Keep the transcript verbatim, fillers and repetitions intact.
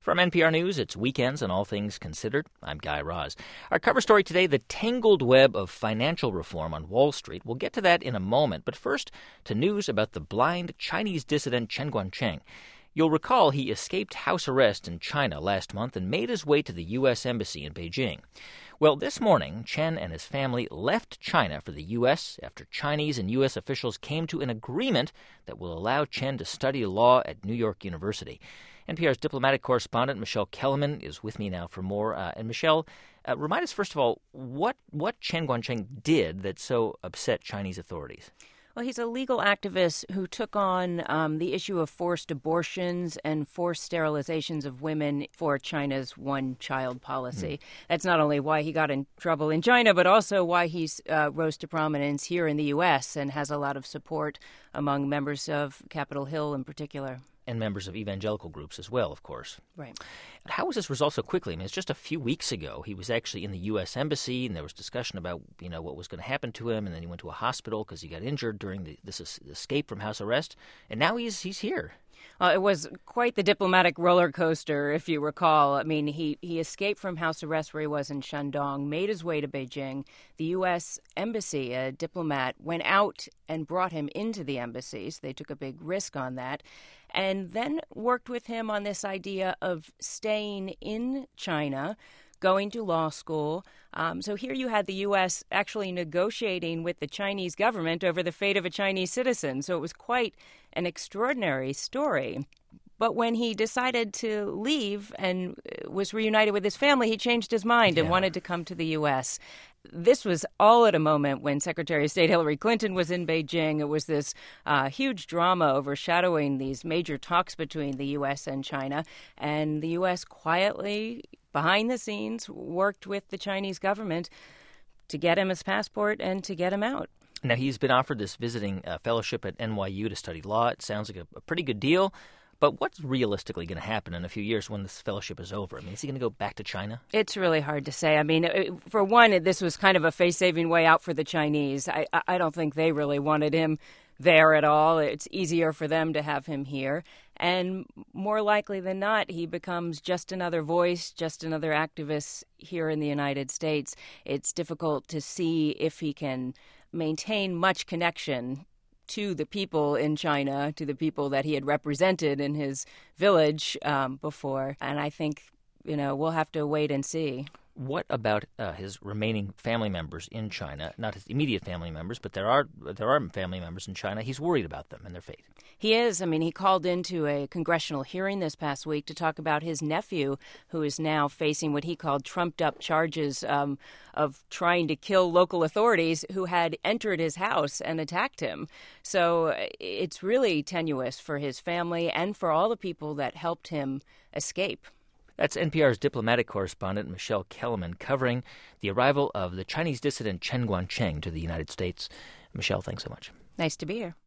From N P R News, it's Weekends and All Things Considered. I'm Guy Raz. Our cover story today, the tangled web of financial reform on Wall Street. We'll get to that in a moment, but first to news about the blind Chinese dissident Chen Guangcheng. You'll recall he escaped house arrest in China last month and made his way to the U S Embassy in Beijing. Well, this morning, Chen and his family left China for the U S after Chinese and U S officials came to an agreement that will allow Chen to study law at New York University. N P R's diplomatic correspondent Michelle Kellerman is with me now for more. Uh, and Michelle, uh, remind us first of all, what what Chen Guangcheng did that so upset Chinese authorities? Well, he's a legal activist who took on um, the issue of forced abortions and forced sterilizations of women for China's one-child policy. Mm. That's not only why he got in trouble in China, but also why he uh, rose to prominence here in the U S and has a lot of support among members of Capitol Hill in particular. And members of evangelical groups as well, of course. Right. How was this resolved so quickly? I mean, it's just a few weeks ago. He was actually in the U S Embassy, and there was discussion about, you know, what was going to happen to him, and then he went to a hospital because he got injured during the, this escape from house arrest, and now he's he's here. Uh, it was quite the diplomatic roller coaster, if you recall. I mean, he, he escaped from house arrest where he was in Shandong, made his way to Beijing. The U S Embassy, a diplomat, went out and brought him into the embassy. So they took a big risk on that. And then worked with him on this idea of staying in China, going to law school. Um, so here you had the U S actually negotiating with the Chinese government over the fate of a Chinese citizen. So it was quite an extraordinary story. But when he decided to leave and was reunited with his family, he changed his mind and yeah. wanted to come to the U S. This was all at a moment when Secretary of State Hillary Clinton was in Beijing. It was this uh, huge drama overshadowing these major talks between the U S and China. And the U S quietly, behind the scenes, worked with the Chinese government to get him his passport and to get him out. Now, he's been offered this visiting uh, fellowship at N Y U to study law. It sounds like a, a pretty good deal. But what's realistically going to happen in a few years when this fellowship is over? I mean, is he going to go back to China? It's really hard to say. I mean, for one, this was kind of a face-saving way out for the Chinese. I, I don't think they really wanted him there at all. It's easier for them to have him here. And more likely than not, he becomes just another voice, just another activist here in the United States. It's difficult to see if he can maintain much connection to the people in China, to the people that he had represented in his village um, before. And I think, you know, we'll have to wait and see. What about uh, his remaining family members in China? Not his immediate family members, but there are there are family members in China. He's worried about them and their fate. He is. I mean, he called into a congressional hearing this past week to talk about his nephew, who is now facing what he called trumped-up charges um, of trying to kill local authorities who had entered his house and attacked him. So it's really tenuous for his family and for all the people that helped him escape. That's N P R's diplomatic correspondent Michelle Kellerman covering the arrival of the Chinese dissident Chen Guangcheng to the United States. Michelle, thanks so much. Nice to be here.